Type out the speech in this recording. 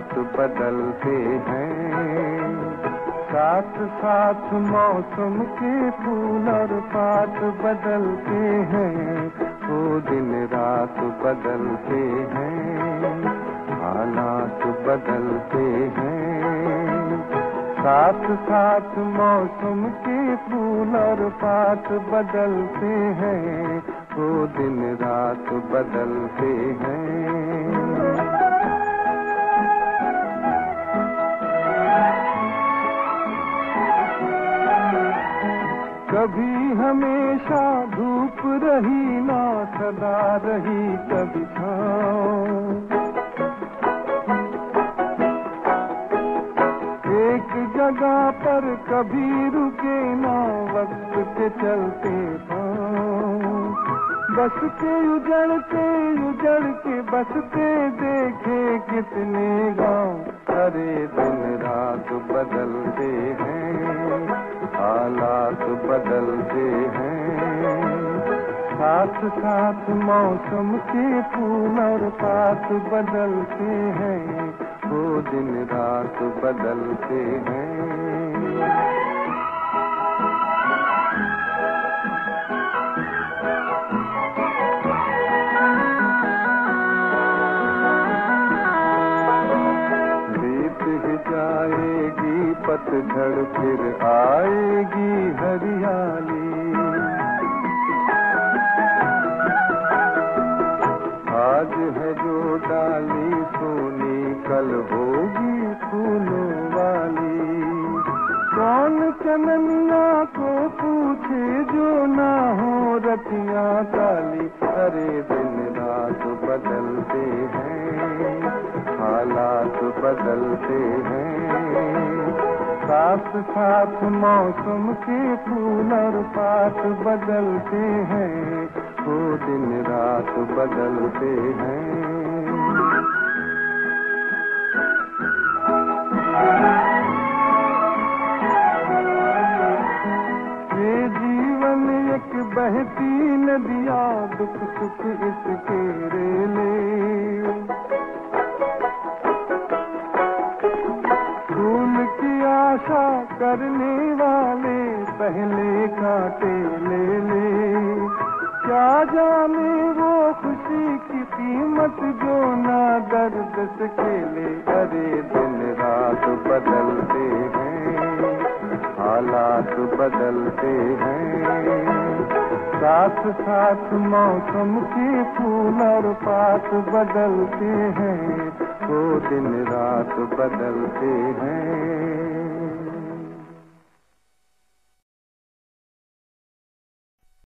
रात बदलते हैं। साथ साथ मौसम के फूल और पात बदलते हैं, वो दिन रात बदलते हैं, हालात बदलते हैं। साथ साथ मौसम के फूल और पात बदलते हैं, वो दिन रात बदलते हैं। कभी हमेशा धूप रही ना सदा रही कभी छाँव, एक जगह पर कभी रुके ना वक्त के चलते पाँव। बस के उजड़ के बसते देखे कितने गाँव, अरे दिन रात बदलते हैं, हालात बदलते हैं। साथ साथ मौसम के फूल और पात बदलते हैं, वो दिन रात बदलते हैं। जाएगी पतझड़ फिर आएगी हरियाली, आज है जो डाली सोनी कल होगी फूलों वाली। कौन चननिया को पूछे जो ना हो रतियाँ काली, अरे दिन रात बदलते हैं, हालात बदलते हैं। साथ साथ मौसम के फूल और पात बदलते हैं, वो दिन रात बदलते हैं। ये जीवन एक बहती नदिया, दुख सुख इसके रेले। फूल की आशा करने वाले पहले कांटे ले ले। क्या जाने वो खुशी की कीमत जो ना दर्द से खेले, अरे दिन रात बदलते हैं, हालात बदलते हैं। साथ साथ मौसम के फूल और पात बदलते हैं, वो दिन रात बदलते हैं।